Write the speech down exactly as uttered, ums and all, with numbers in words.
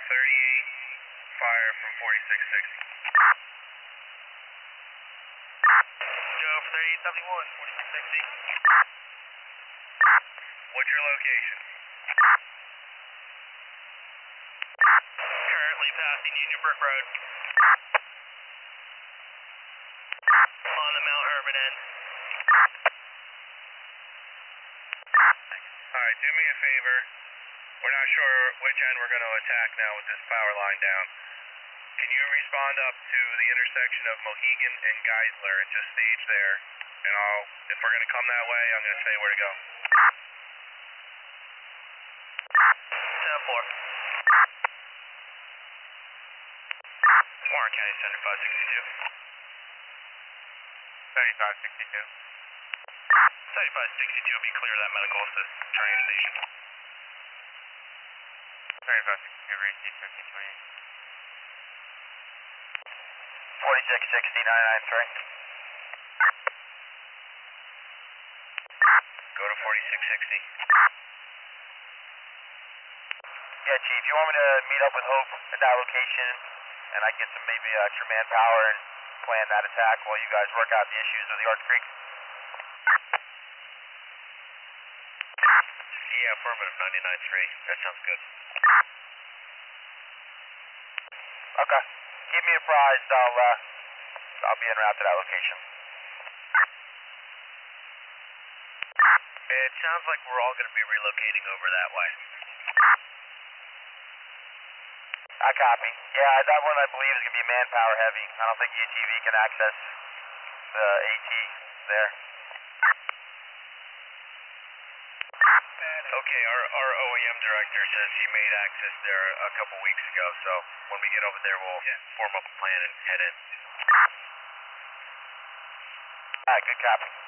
thirty-eight, fire from forty-six sixty. Joe for thirty-eight seventy-one, forty-six sixty. What's your location? Currently passing Union Brook Road. On the Mount Herman end. Alright, do me a favor. We're not sure which end we're going to attack now with this power line down. Can you respond up to the intersection of Mohegan and Geisler and just stage there? And I'll, if we're going to come that way, I'm going to say where to go. ten four. Warren County, seventy-five sixty-two. seventy-five sixty-two. seventy-five sixty-two will be clear of that medical assist train station. seventy-five sixty-two, reach fifteen twenty-eight. forty-six sixty, nine nine three. Go to forty-six sixty. Yeah, Chief, you want me to meet up with Hope at that location and I get some maybe extra manpower and plan that attack while you guys work out the issues with the Arch Creek? Yeah, affirmative, ninety-nine three. That sounds good. Okay. Keep me apprised. I'll, uh, I'll be en route to that location. It sounds like we're all going to be relocating over that way. I copy. Yeah, that one I believe is going to be manpower heavy. I don't think U T V can access the AT there. Okay, our, our O E M director says he made access there a couple weeks ago, so when we get over there, we'll yeah. form up a plan and head in. Alright, good copy.